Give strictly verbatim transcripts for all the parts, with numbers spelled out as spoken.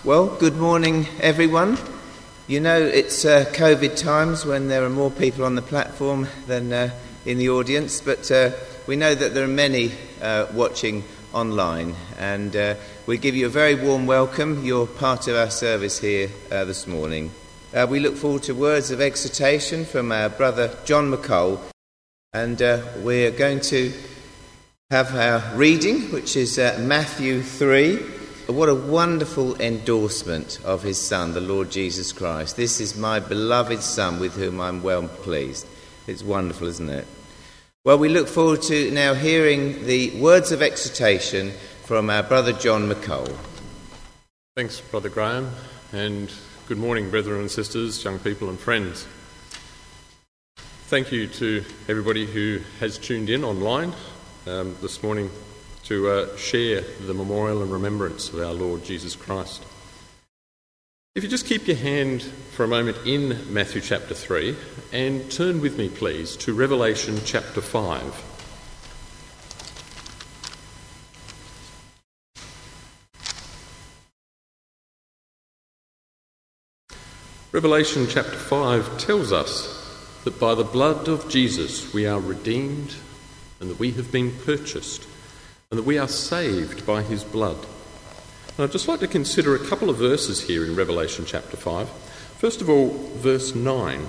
Well, good morning, everyone. You know, it's uh, COVID times when there are more people on the platform than uh, in the audience, but uh, we know that there are many uh, watching online, and uh, we give you a very warm welcome. You're part of our service here uh, this morning. Uh, we look forward to words of exhortation from our brother John McColl, and uh, we're going to have our reading, which is uh, Matthew three. What a wonderful endorsement of his Son, the Lord Jesus Christ. This is my beloved Son with whom I'm well pleased. It's wonderful, isn't it? Well, we look forward to now hearing the words of exhortation from our brother John McColl. Thanks, Brother Graham, and good morning, brethren and sisters, young people and friends. Thank you to everybody who has tuned in online um, this morning to uh, share the memorial and remembrance of our Lord Jesus Christ. If you just keep your hand for a moment in Matthew chapter three and turn with me, please, to Revelation chapter five. Revelation chapter five tells us that by the blood of Jesus we are redeemed and that we have been purchased and that we are saved by his blood. And I'd just like to consider a couple of verses here in Revelation chapter five. First of all, verse nine.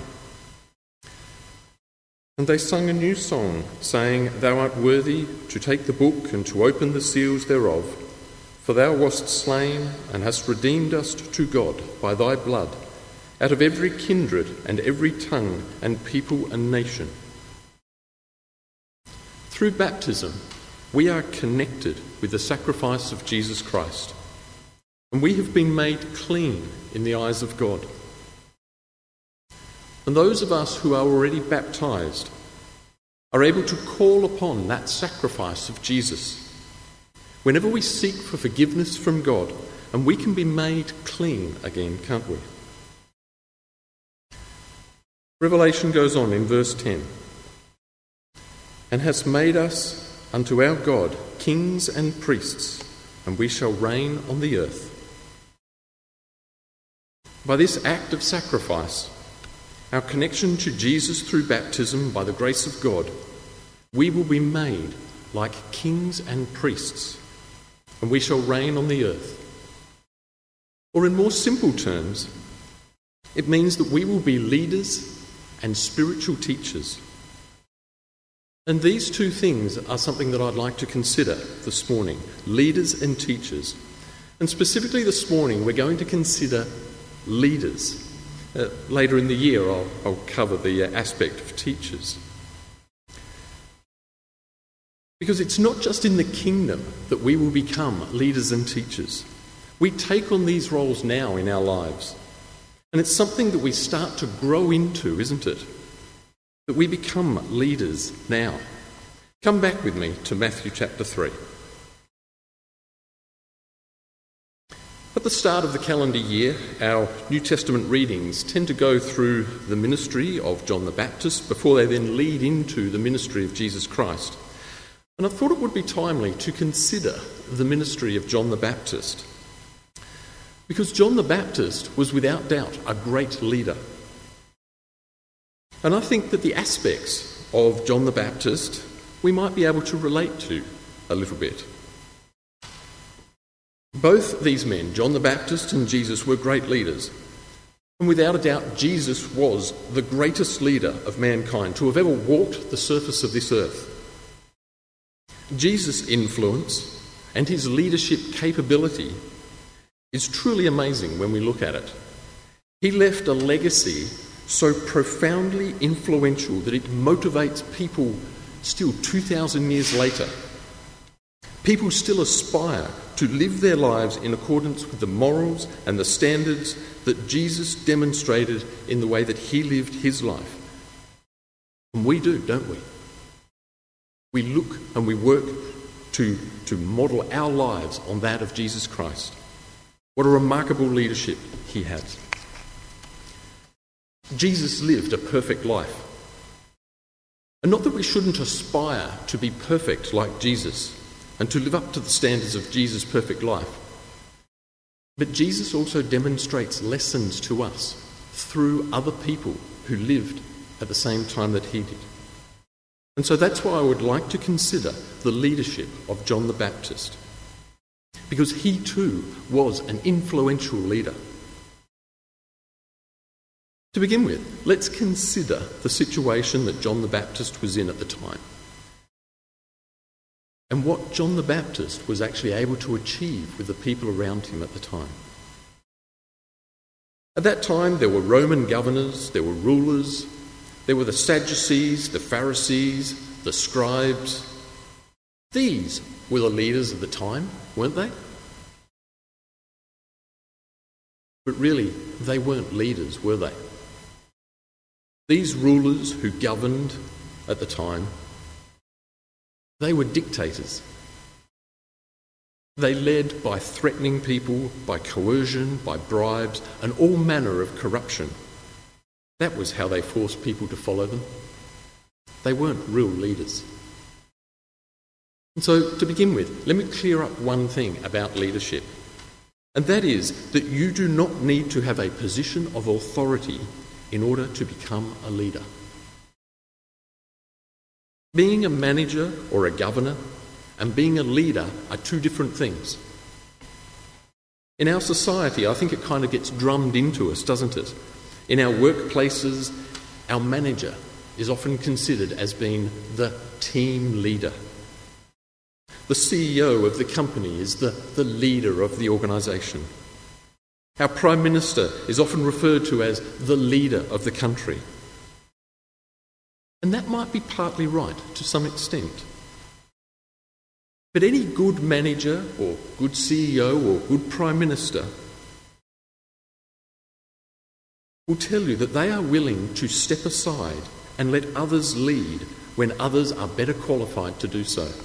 And they sung a new song, saying, Thou art worthy to take the book and to open the seals thereof, for thou wast slain and hast redeemed us to God by thy blood, out of every kindred and every tongue and people and nation. Through baptism, we are connected with the sacrifice of Jesus Christ, and we have been made clean in the eyes of God. And those of us who are already baptized are able to call upon that sacrifice of Jesus whenever we seek for forgiveness from God, and we can be made clean again, can't we? Revelation goes on in verse ten. And hast made us unto our God kings and priests, and we shall reign on the earth. By this act of sacrifice, our connection to Jesus through baptism by the grace of God, we will be made like kings and priests, and we shall reign on the earth. Or in more simple terms, it means that we will be leaders and spiritual teachers. And these two things are something that I'd like to consider this morning, leaders and teachers. And specifically this morning, we're going to consider leaders. Uh, later in the year, I'll, I'll cover the uh, aspect of teachers. Because it's not just in the kingdom that we will become leaders and teachers. We take on these roles now in our lives. And it's something that we start to grow into, isn't it? That we become leaders now. Come back with me to Matthew chapter three. At the start of the calendar year, our New Testament readings tend to go through the ministry of John the Baptist before they then lead into the ministry of Jesus Christ. And I thought it would be timely to consider the ministry of John the Baptist. Because John the Baptist was without doubt a great leader. And I think that the aspects of John the Baptist we might be able to relate to a little bit. Both these men, John the Baptist and Jesus, were great leaders. And without a doubt, Jesus was the greatest leader of mankind to have ever walked the surface of this earth. Jesus' influence and his leadership capability is truly amazing when we look at it. He left a legacy so profoundly influential that it motivates people still two thousand years later. People still aspire to live their lives in accordance with the morals and the standards that Jesus demonstrated in the way that he lived his life. And we do, don't we? We look and we work to, to model our lives on that of Jesus Christ. What a remarkable leadership he had. Jesus lived a perfect life. And not that we shouldn't aspire to be perfect like Jesus and to live up to the standards of Jesus' perfect life. But Jesus also demonstrates lessons to us through other people who lived at the same time that he did. And so that's why I would like to consider the leadership of John the Baptist, because he too was an influential leader. To begin with, let's consider the situation that John the Baptist was in at the time, and what John the Baptist was actually able to achieve with the people around him at the time. At that time, there were Roman governors, there were rulers, there were the Sadducees, the Pharisees, the scribes. These were the leaders of the time, weren't they? But really, they weren't leaders, were they? These rulers who governed at the time, they were dictators. They led by threatening people, by coercion, by bribes, and all manner of corruption. That was how they forced people to follow them. They weren't real leaders. And so, to begin with, let me clear up one thing about leadership, and that is that you do not need to have a position of authority in order to become a leader. Being a manager or a governor and being a leader are two different things. In our society, I think it kind of gets drummed into us, doesn't it? In our workplaces, our manager is often considered as being the team leader. The C E O of the company is the, the leader of the organisation. Our Prime Minister is often referred to as the leader of the country. And that might be partly right to some extent. But any good manager or good C E O or good Prime Minister will tell you that they are willing to step aside and let others lead when others are better qualified to do so.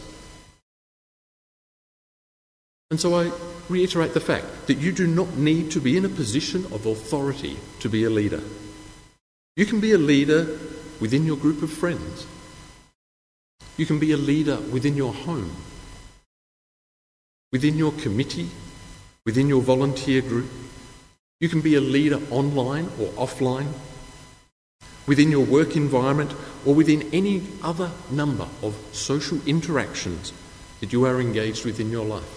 And so I reiterate the fact that you do not need to be in a position of authority to be a leader. You can be a leader within your group of friends. You can be a leader within your home, within your committee, within your volunteer group. You can be a leader online or offline, within your work environment, or within any other number of social interactions that you are engaged with in your life.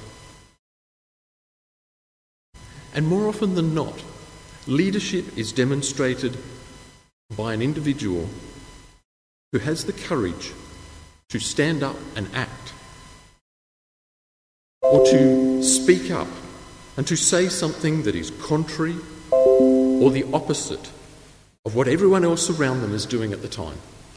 And more often than not, leadership is demonstrated by an individual who has the courage to stand up and act, or to speak up and to say something that is contrary or the opposite of what everyone else around them is doing at the time.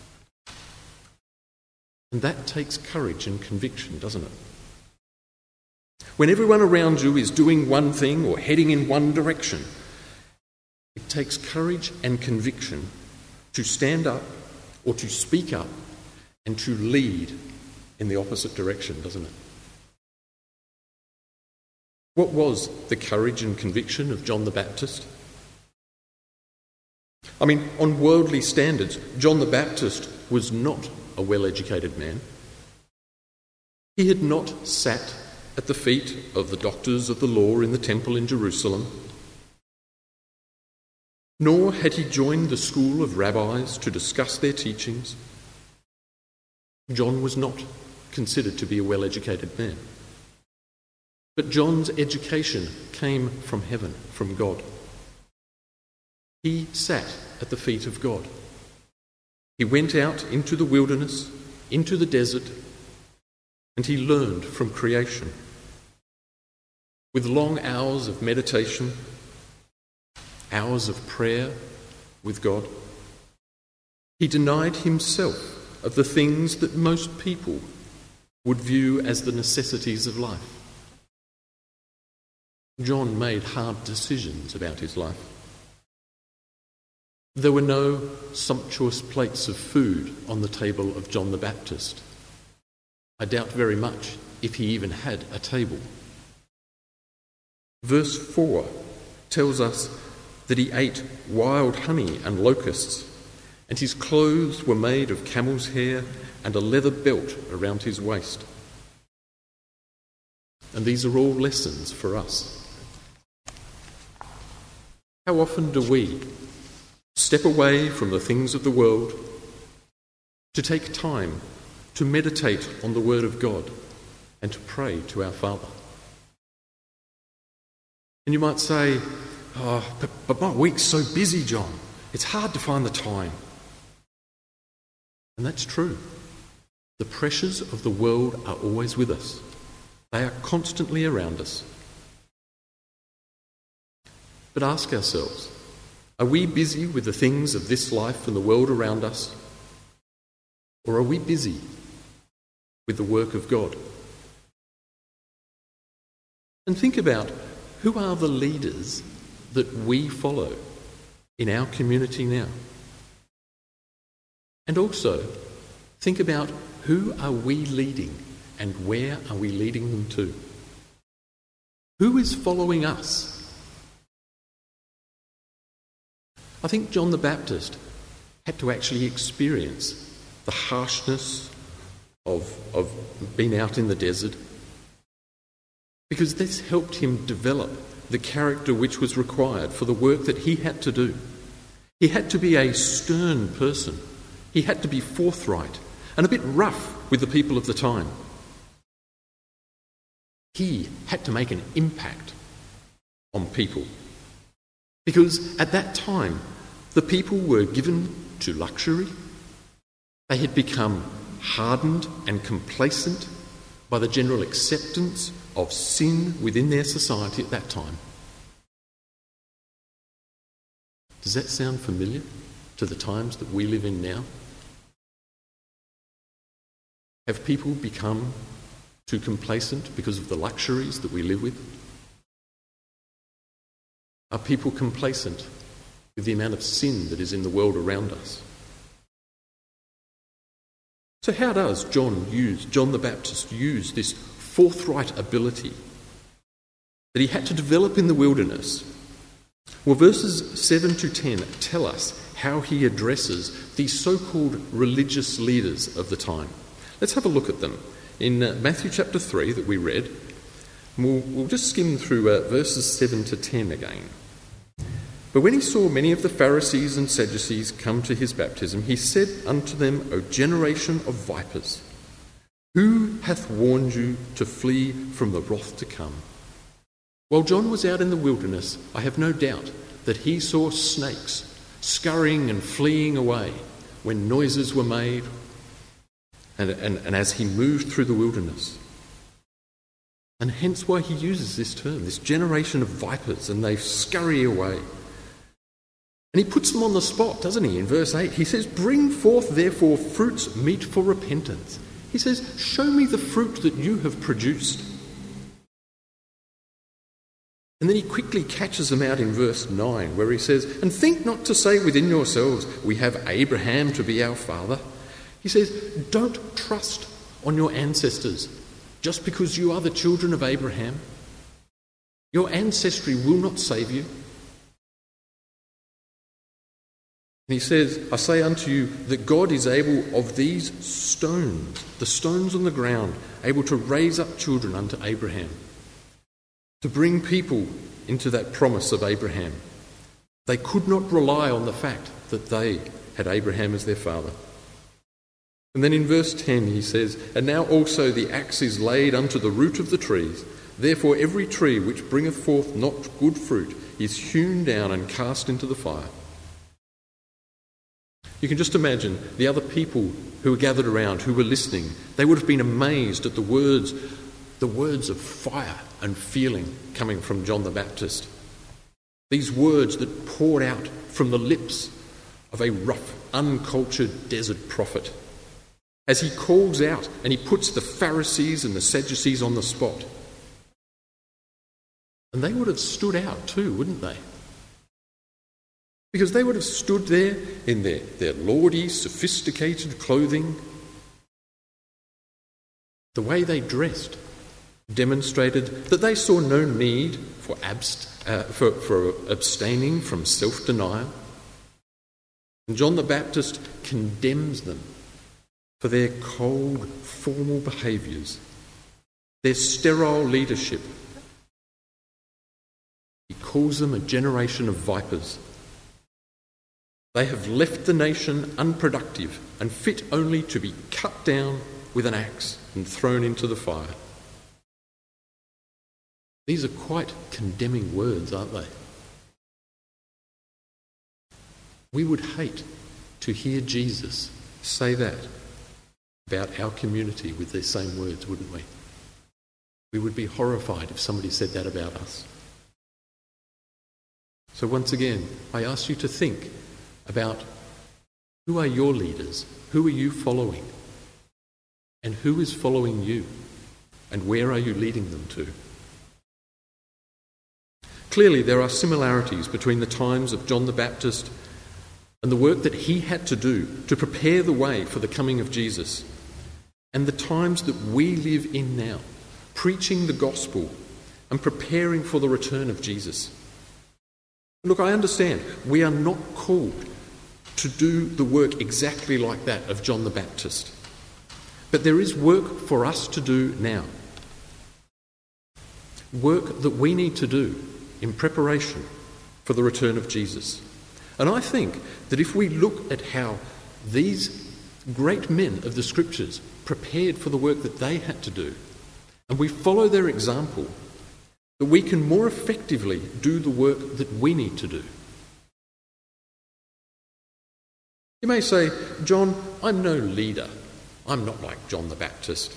And that takes courage and conviction, doesn't it? When everyone around you is doing one thing or heading in one direction, it takes courage and conviction to stand up or to speak up and to lead in the opposite direction, doesn't it? What was the courage and conviction of John the Baptist? I mean, on worldly standards, John the Baptist was not a well-educated man. He had not sat at the feet of the doctors of the law in the temple in Jerusalem, nor had he joined the school of rabbis to discuss their teachings. John was not considered to be a well-educated man. But John's education came from heaven, from God. He sat at the feet of God. He went out into the wilderness, into the desert, and he learned from creation. With long hours of meditation, hours of prayer with God, he denied himself of the things that most people would view as the necessities of life. John made hard decisions about his life. There were no sumptuous plates of food on the table of John the Baptist. I doubt very much if he even had a table. Verse four tells us that he ate wild honey and locusts, and his clothes were made of camel's hair and a leather belt around his waist. And these are all lessons for us. How often do we step away from the things of the world to take time to meditate on the Word of God and to pray to our Father? And you might say, oh, but, but my week's so busy, John. It's hard to find the time. And that's true. The pressures of the world are always with us. They are constantly around us. But ask ourselves, are we busy with the things of this life and the world around us? Or are we busy with the work of God? And think about, who are the leaders that we follow in our community now? And also, think about, who are we leading and where are we leading them to? Who is following us? I think John the Baptist had to actually experience the harshness of, of being out in the desert, because this helped him develop the character which was required for the work that he had to do. He had to be a stern person. He had to be forthright and a bit rough with the people of the time. He had to make an impact on people, because at that time the people were given to luxury. They had become hardened and complacent by the general acceptance of sin within their society at that time. Does that sound familiar to the times that we live in now? Have people become too complacent because of the luxuries that we live with? Are people complacent with the amount of sin that is in the world around us? So how does John use, John the Baptist use this forthright ability that he had to develop in the wilderness? Well, verses seven to ten tell us how he addresses these so-called religious leaders of the time. Let's have a look at them. In uh, Matthew chapter three that we read, we'll, we'll just skim through uh, verses seven to ten again. But when he saw many of the Pharisees and Sadducees come to his baptism, he said unto them, O generation of vipers, who hath warned you to flee from the wrath to come? While John was out in the wilderness, I have no doubt that he saw snakes scurrying and fleeing away when noises were made, and, and, and as he moved through the wilderness. And hence why he uses this term, this generation of vipers, and they scurry away. And he puts them on the spot, doesn't he, in verse eight? He says, bring forth therefore fruits meet for repentance. He says, show me the fruit that you have produced. And then he quickly catches them out in verse nine, where he says, and think not to say within yourselves, we have Abraham to be our father. He says, don't trust on your ancestors just because you are the children of Abraham. Your ancestry will not save you. And he says, I say unto you that God is able of these stones, the stones on the ground, able to raise up children unto Abraham, to bring people into that promise of Abraham. They could not rely on the fact that they had Abraham as their father. And then in verse ten he says, and now also the axe is laid unto the root of the trees. Therefore every tree which bringeth forth not good fruit is hewn down and cast into the fire. You can just imagine the other people who were gathered around, who were listening. They would have been amazed at the words, the words of fire and feeling coming from John the Baptist. These words that poured out from the lips of a rough, uncultured desert prophet, as he calls out and he puts the Pharisees and the Sadducees on the spot. And they would have stood out too, wouldn't they? Because they would have stood there in their, their lordy, sophisticated clothing. The way they dressed demonstrated that they saw no need for, abst- uh, for, for abstaining from self-denial. And John the Baptist condemns them for their cold, formal behaviours, their sterile leadership. He calls them a generation of vipers. They have left the nation unproductive and fit only to be cut down with an axe and thrown into the fire. These are quite condemning words, aren't they? We would hate to hear Jesus say that about our community with these same words, wouldn't we? We would be horrified if somebody said that about us. So once again, I ask you to think about who are your leaders, who are you following, and who is following you, and where are you leading them to? Clearly, there are similarities between the times of John the Baptist and the work that he had to do to prepare the way for the coming of Jesus, and the times that we live in now, preaching the gospel and preparing for the return of Jesus. Look, I understand we are not called to do the work exactly like that of John the Baptist, but there is work for us to do now. Work that we need to do in preparation for the return of Jesus. And I think that if we look at how these great men of the Scriptures prepared for the work that they had to do, and we follow their example, that we can more effectively do the work that we need to do. You may say, John, I'm no leader. I'm not like John the Baptist.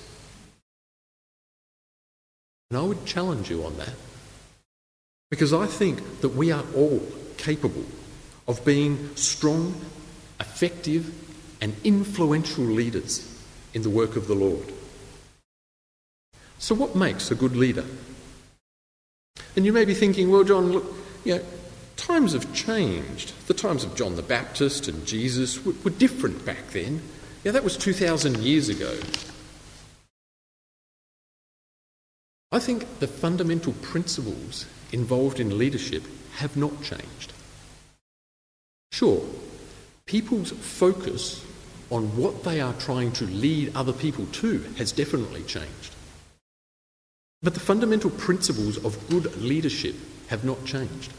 And I would challenge you on that, because I think that we are all capable of being strong, effective, and influential leaders in the work of the Lord. So what makes a good leader? And you may be thinking, well, John, look, you know, times have changed. The times of John the Baptist and Jesus were, were different back then. Yeah, that was two thousand years ago. I think the fundamental principles involved in leadership have not changed. Sure, people's focus on what they are trying to lead other people to has definitely changed. But the fundamental principles of good leadership have not changed.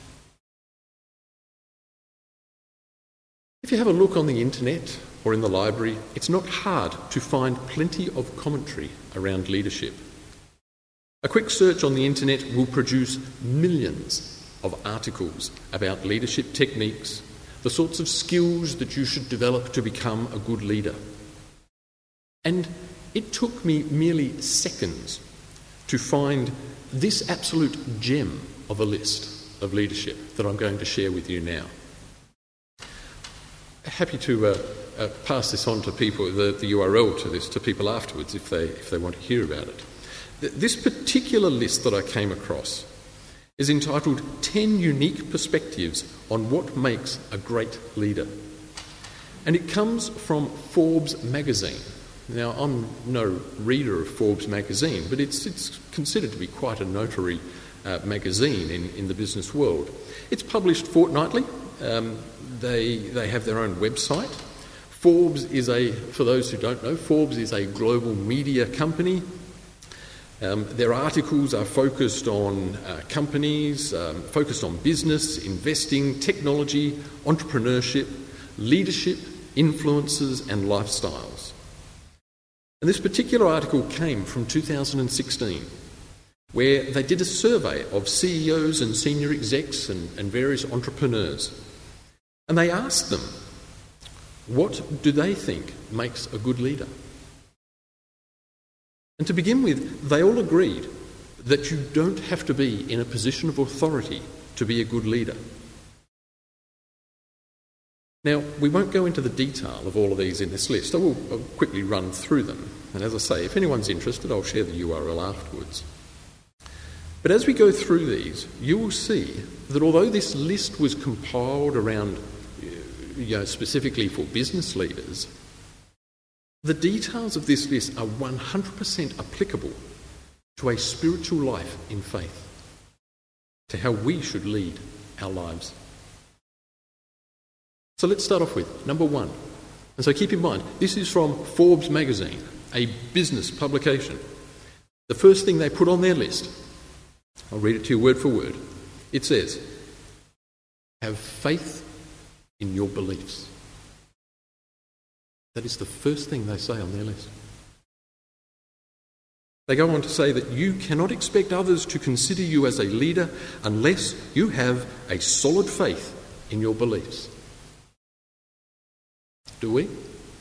If you have a look on the internet or in the library, it's not hard to find plenty of commentary around leadership. A quick search on the internet will produce millions of articles about leadership techniques, the sorts of skills that you should develop to become a good leader. And it took me merely seconds to find this absolute gem of a list of leadership that I'm going to share with you now. Happy to uh, uh, pass this on to people, the, the U R L to this, to people afterwards if they, if they want to hear about it. This particular list that I came across is entitled ten Unique Perspectives on What Makes a Great Leader. And it comes from Forbes magazine. Now, I'm no reader of Forbes magazine, but it's, it's considered to be quite a notary uh, magazine in, in the business world. It's published fortnightly. Um, they, they have their own website. Forbes is a, for those who don't know, Forbes is a global media company. Um, their articles are focused on uh, companies, um, focused on business, investing, technology, entrepreneurship, leadership, influences and lifestyles. And this particular article came from two thousand sixteen, where they did a survey of C E Os and senior execs and, and various entrepreneurs. And they asked them, what do they think makes a good leader? And to begin with, they all agreed that you don't have to be in a position of authority to be a good leader. Now, we won't go into the detail of all of these in this list. I will I'll quickly run through them. And as I say, if anyone's interested, I'll share the U R L afterwards. But as we go through these, you will see that although this list was compiled around, you know, specifically for business leaders, the details of this list are one hundred percent applicable to a spiritual life in faith, to how we should lead our lives. So let's start off with number one. And so keep in mind, this is from Forbes magazine, a business publication. The first thing they put on their list, I'll read it to you word for word. It says, have faith in your beliefs. That is the first thing they say on their list. They go on to say that you cannot expect others to consider you as a leader unless you have a solid faith in your beliefs. Do we?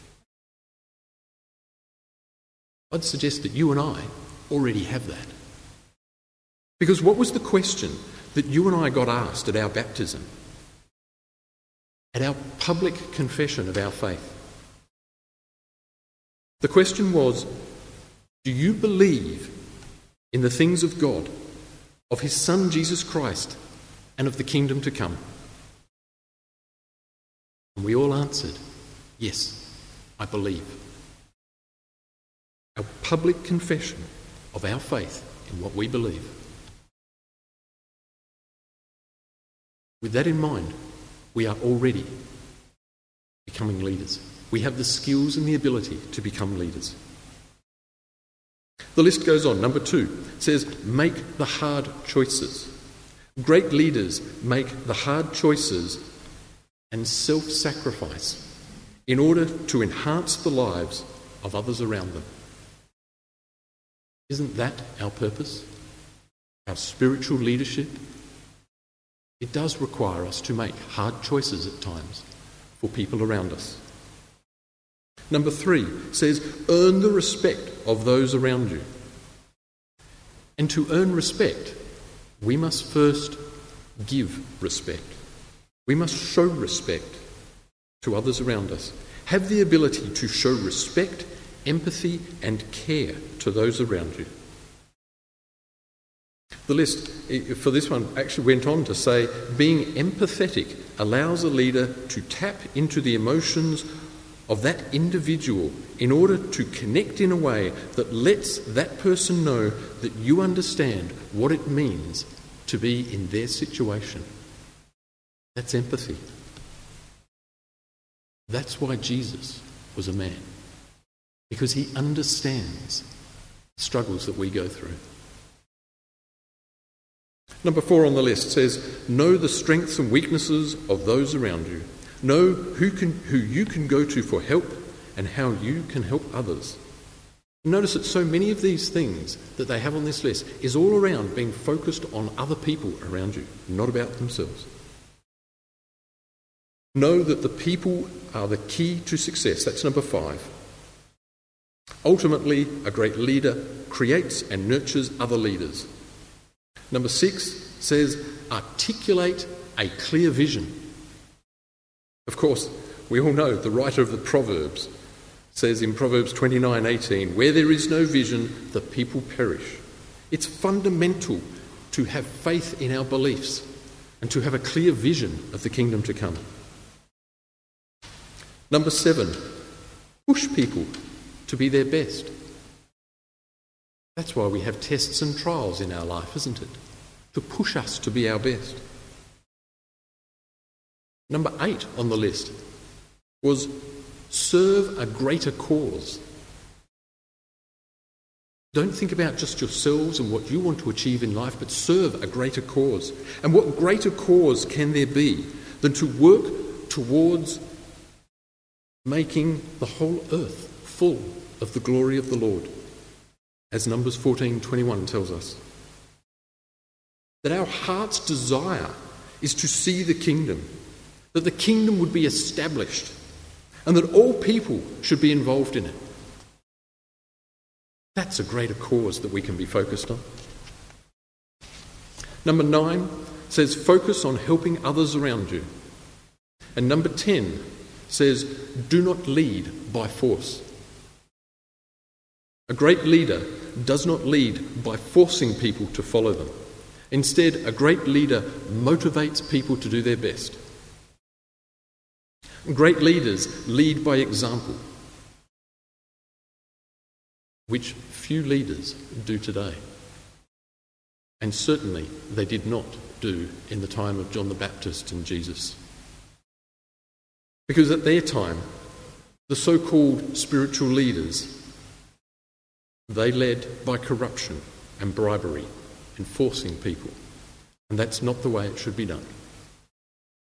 I'd suggest that you and I already have that. Because what was the question that you and I got asked at our baptism? At our public confession of our faith? The question was, do you believe in the things of God, of his Son Jesus Christ, and of the kingdom to come? And we all answered, yes, I believe. Our public confession of our faith in what we believe. With that in mind, we are already becoming leaders. We have the skills and the ability to become leaders. The list goes on. Number two says, make the hard choices. Great leaders make the hard choices and self-sacrifice in order to enhance the lives of others around them. Isn't that our purpose? Our spiritual leadership? It does require us to make hard choices at times for people around us. Number three says, earn the respect of those around you. And to earn respect, we must first give respect. We must show respect to others around us. Have the ability to show respect, empathy, and care to those around you. The list for this one actually went on to say, being empathetic allows a leader to tap into the emotions of that individual in order to connect in a way that lets that person know that you understand what it means to be in their situation. That's empathy. That's why Jesus was a man, because he understands the struggles that we go through. Number four on the list says, know the strengths and weaknesses of those around you. Know who can, who you can go to for help and how you can help others. Notice that so many of these things that they have on this list is all around being focused on other people around you, not about themselves. Know that the people are the key to success. That's number five. Ultimately, a great leader creates and nurtures other leaders. Number six says, articulate a clear vision. Of course, we all know the writer of the Proverbs says in Proverbs twenty-nine eighteen, where there is no vision, the people perish. It's fundamental to have faith in our beliefs and to have a clear vision of the kingdom to come. Number seven, push people to be their best. That's why we have tests and trials in our life, isn't it? To push us to be our best. Number eight on the list was serve a greater cause. Don't think about just yourselves and what you want to achieve in life, but serve a greater cause. And what greater cause can there be than to work towards making the whole earth full of the glory of the Lord? As Numbers fourteen twenty-one tells us. That our heart's desire is to see the kingdom, that the kingdom would be established, and that all people should be involved in it. That's a greater cause that we can be focused on. Number nine says focus on helping others around you. And number ten says do not lead by force. A great leader does not lead by forcing people to follow them. Instead, a great leader motivates people to do their best. Great leaders lead by example, which few leaders do today. And certainly they did not do in the time of John the Baptist and Jesus. Because at their time, the so-called spiritual leaders, they led by corruption and bribery and forcing people. And that's not the way it should be done.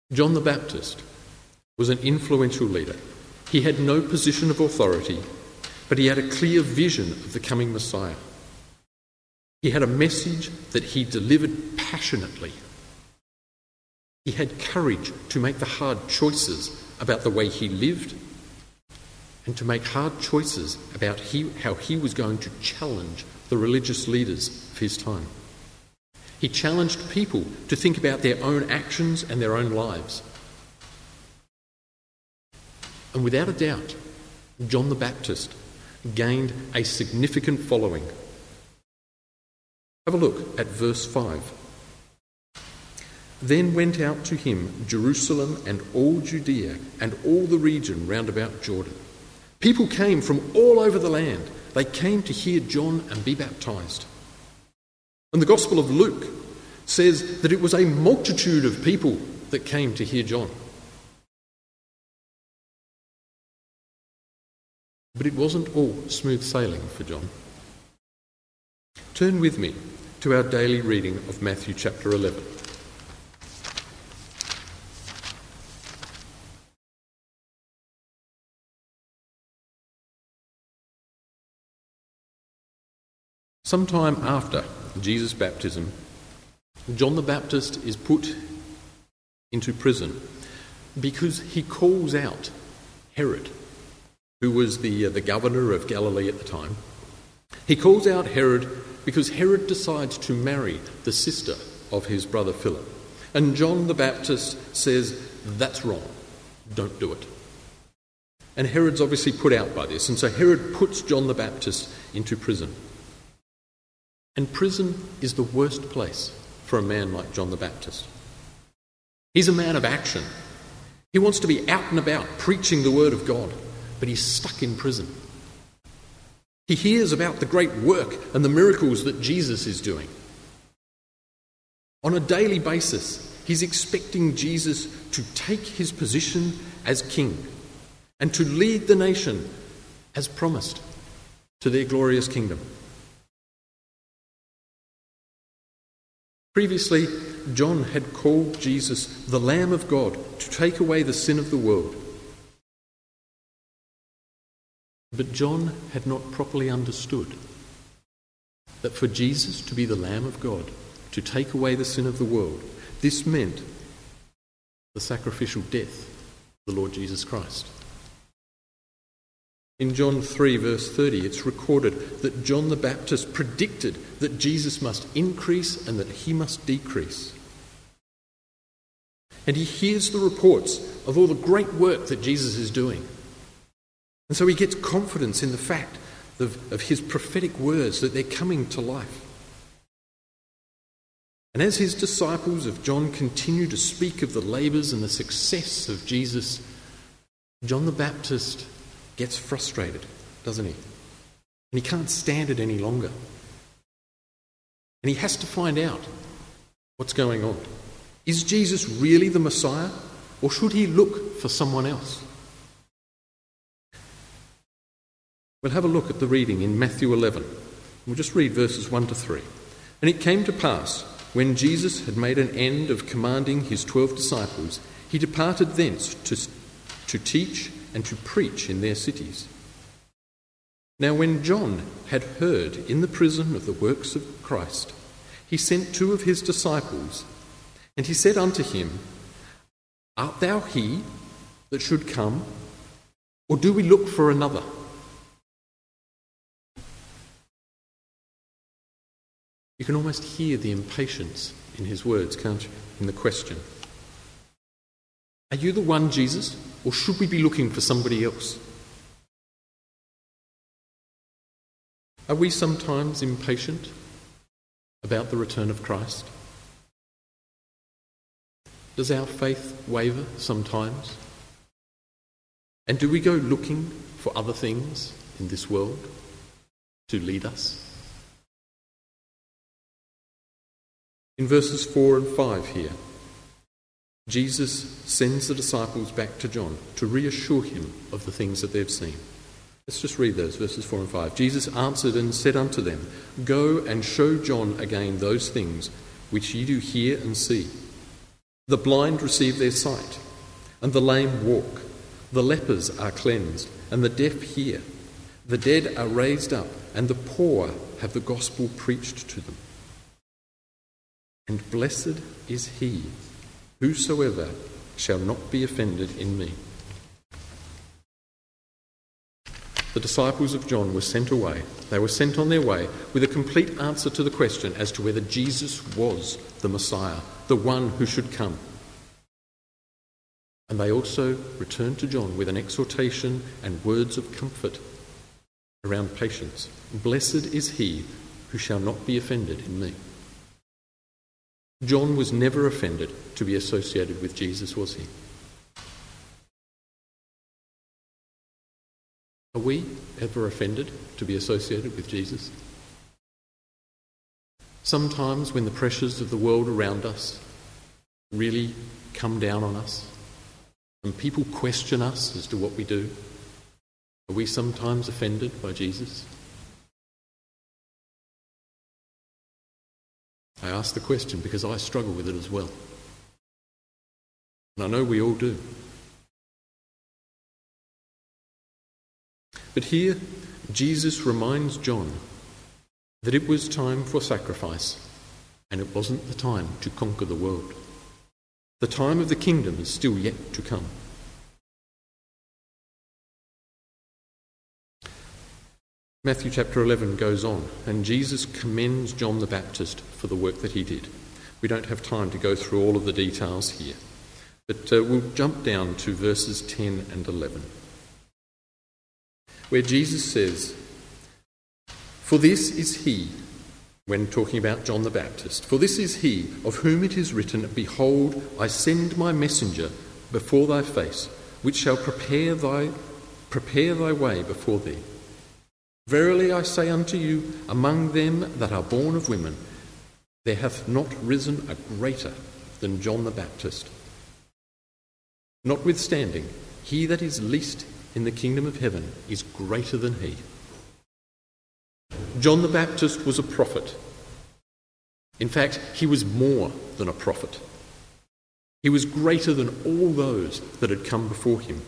John the Baptist was an influential leader. He had no position of authority, but he had a clear vision of the coming Messiah. He had a message that he delivered passionately. He had courage to make the hard choices about the way he lived and to make hard choices about he, how he was going to challenge the religious leaders of his time. He challenged people to think about their own actions and their own lives. And without a doubt, John the Baptist gained a significant following. Have a look at verse five. Then went out to him Jerusalem and all Judea and all the region round about Jordan. People came from all over the land. They came to hear John and be baptized. And the Gospel of Luke says that it was a multitude of people that came to hear John. But it wasn't all smooth sailing for John. Turn with me to our daily reading of Matthew chapter eleven. Sometime after Jesus' baptism, John the Baptist is put into prison because he calls out Herod, who was the, uh, the governor of Galilee at the time. He calls out Herod because Herod decides to marry the sister of his brother Philip. And John the Baptist says, that's wrong, don't do it. And Herod's obviously put out by this, and so Herod puts John the Baptist into prison. And prison is the worst place for a man like John the Baptist. He's a man of action. He wants to be out and about preaching the word of God, but he's stuck in prison. He hears about the great work and the miracles that Jesus is doing. On a daily basis, he's expecting Jesus to take his position as king and to lead the nation as promised to their glorious kingdom. Previously, John had called Jesus the Lamb of God to take away the sin of the world. But John had not properly understood that for Jesus to be the Lamb of God, to take away the sin of the world, this meant the sacrificial death of the Lord Jesus Christ. In John three verse thirty, it's recorded that John the Baptist predicted that Jesus must increase and that he must decrease. And he hears the reports of all the great work that Jesus is doing. And so he gets confidence in the fact of, of his prophetic words that they're coming to life. And as his disciples of John continue to speak of the labours and the success of Jesus, John the Baptist gets frustrated, doesn't he? And he can't stand it any longer. And he has to find out what's going on. Is Jesus really the Messiah, or should he look for someone else? We'll have a look at the reading in Matthew eleven. We'll just read verses one to three. And it came to pass, when Jesus had made an end of commanding his twelve disciples, he departed thence to, to teach and to preach in their cities. Now when John had heard in the prison of the works of Christ, he sent two of his disciples, and he said unto him, Art thou he that should come, or do we look for another? You can almost hear the impatience in his words, can't you, in the question. Are you the one, Jesus, or should we be looking for somebody else? Are we sometimes impatient about the return of Christ? Does our faith waver sometimes? And do we go looking for other things in this world to lead us? In verses four and five here, Jesus sends the disciples back to John to reassure him of the things that they've seen. Let's just read those, verses four and five. Jesus answered and said unto them, Go and show John again those things which ye do hear and see. The blind receive their sight, and the lame walk. The lepers are cleansed, and the deaf hear. The dead are raised up, and the poor have the gospel preached to them. And blessed is he, whosoever shall not be offended in me." The disciples of John were sent away. They were sent on their way with a complete answer to the question as to whether Jesus was the Messiah, the one who should come. And they also returned to John with an exhortation and words of comfort around patience. "Blessed is he who shall not be offended in me." John was never offended to be associated with Jesus, was he? Are we ever offended to be associated with Jesus? Sometimes when the pressures of the world around us really come down on us and people question us as to what we do, are we sometimes offended by Jesus? I ask the question because I struggle with it as well. And I know we all do. But here, Jesus reminds John that it was time for sacrifice, and it wasn't the time to conquer the world. The time of the kingdom is still yet to come. Matthew chapter eleven goes on, and Jesus commends John the Baptist for the work that he did. We don't have time to go through all of the details here, but uh, we'll jump down to verses ten and eleven, where Jesus says, "For this is he," when talking about John the Baptist, "for this is he of whom it is written, Behold, I send my messenger before thy face, which shall prepare thy, prepare thy way before thee. Verily I say unto you, among them that are born of women, there hath not risen a greater than John the Baptist. Notwithstanding, he that is least in the kingdom of heaven is greater than he." John the Baptist was a prophet. In fact, he was more than a prophet. He was greater than all those that had come before him.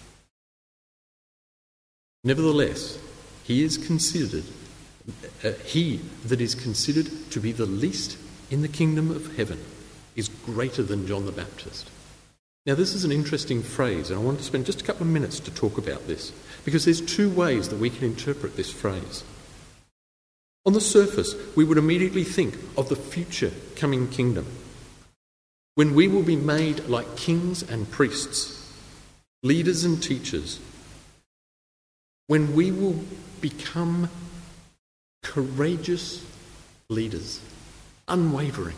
Nevertheless, he is considered, uh, he that is considered to be the least in the kingdom of heaven is greater than John the Baptist. Now, this is an interesting phrase, and I want to spend just a couple of minutes to talk about this, because there's two ways that we can interpret this phrase. On the surface, we would immediately think of the future coming kingdom, when we will be made like kings and priests, leaders and teachers, when we will become courageous leaders, unwavering,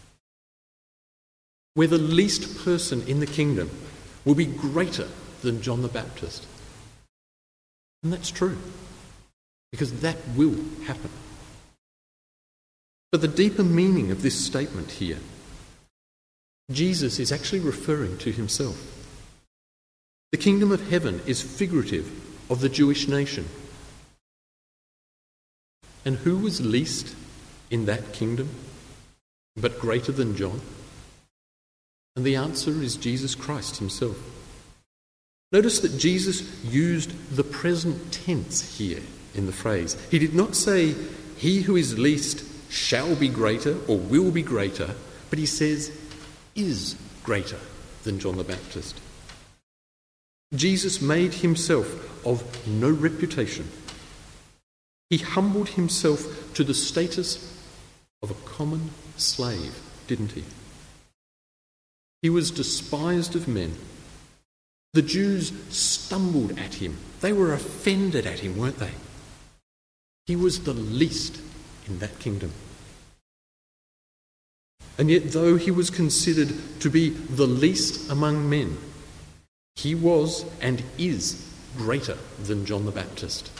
where the least person in the kingdom will be greater than John the Baptist. And that's true, because that will happen. But the deeper meaning of this statement here, Jesus is actually referring to himself. The kingdom of heaven is figurative of the Jewish nation. And who was least in that kingdom, but greater than John? And the answer is Jesus Christ himself. Notice that Jesus used the present tense here in the phrase. He did not say, "He who is least shall be greater or will be greater," but he says, "is greater than John the Baptist." Jesus made himself of no reputation. He humbled himself to the status of a common slave, didn't he? He was despised of men. The Jews stumbled at him. They were offended at him, weren't they? He was the least in that kingdom. And yet, though he was considered to be the least among men, he was and is greater than John the Baptist.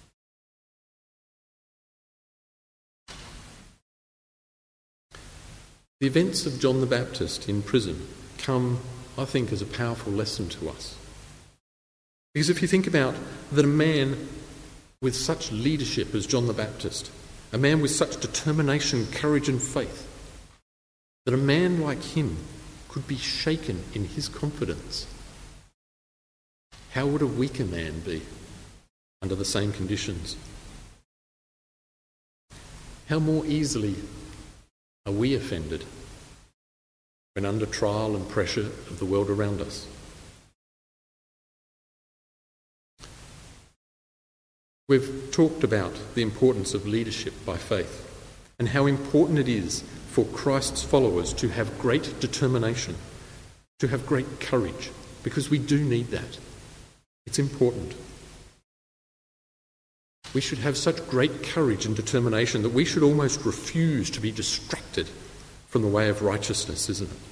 The events of John the Baptist in prison come, I think, as a powerful lesson to us. Because if you think about that a man with such leadership as John the Baptist, a man with such determination, courage and faith, that a man like him could be shaken in his confidence, how would a weaker man be under the same conditions? How more easily are we offended when under trial and pressure of the world around us? We've talked about the importance of leadership by faith and how important it is for Christ's followers to have great determination, to have great courage, because we do need that. It's important. We should have such great courage and determination that we should almost refuse to be distracted from the way of righteousness, isn't it?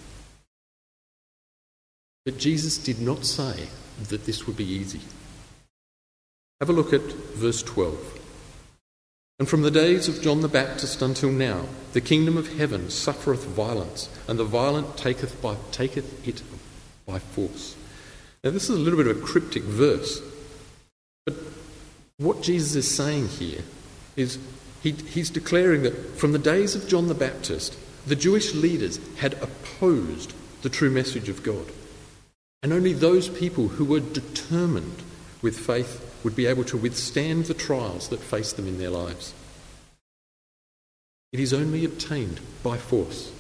But Jesus did not say that this would be easy. Have a look at verse twelve. And from the days of John the Baptist until now, the kingdom of heaven suffereth violence, and the violent taketh, by, taketh it by force. Now this is a little bit of a cryptic verse, but what Jesus is saying here is he, he's declaring that from the days of John the Baptist, the Jewish leaders had opposed the true message of God. And only those people who were determined with faith would be able to withstand the trials that face them in their lives. It is only obtained by force.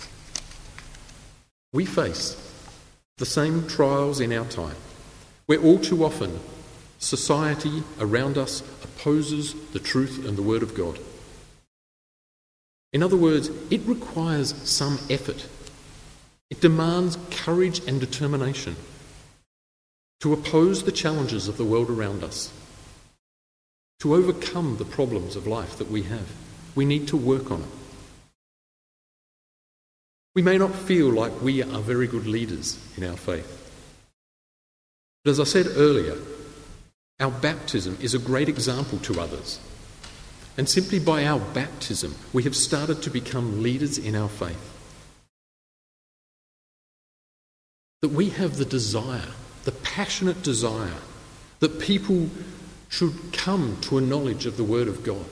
We face the same trials in our time, where all too often society around us opposes the truth and the word of God. In other words, it requires some effort. It demands courage and determination to oppose the challenges of the world around us, to overcome the problems of life that we have. We need to work on it. We may not feel like we are very good leaders in our faith. But as I said earlier, our baptism is a great example to others. And simply by our baptism, we have started to become leaders in our faith. That we have the desire, the passionate desire, that people should come to a knowledge of the Word of God.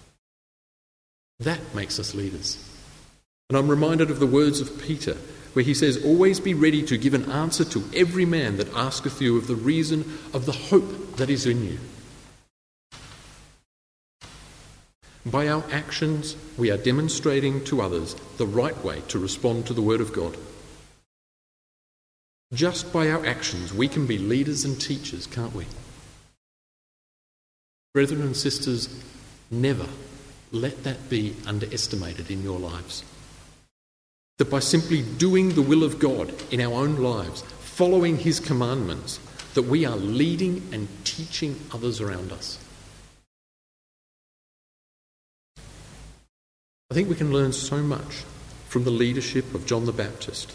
That makes us leaders. And I'm reminded of the words of Peter, where he says, "Always be ready to give an answer to every man that asketh you of the reason of the hope that is in you." By our actions, we are demonstrating to others the right way to respond to the Word of God. Just by our actions, we can be leaders and teachers, can't we? Brethren and sisters, never let that be underestimated in your lives. That by simply doing the will of God in our own lives, following His commandments, that we are leading and teaching others around us. I think we can learn so much from the leadership of John the Baptist.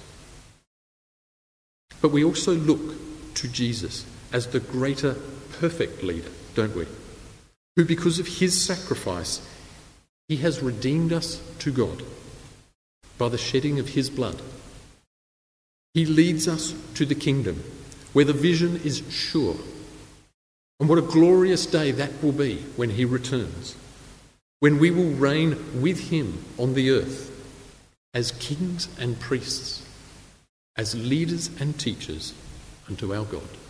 But we also look to Jesus as the greater, perfect leader, don't we? Who, because of his sacrifice, he has redeemed us to God by the shedding of his blood. He leads us to the kingdom where the vision is sure. And what a glorious day that will be when he returns, when we will reign with him on the earth as kings and priests, as leaders and teachers unto our God.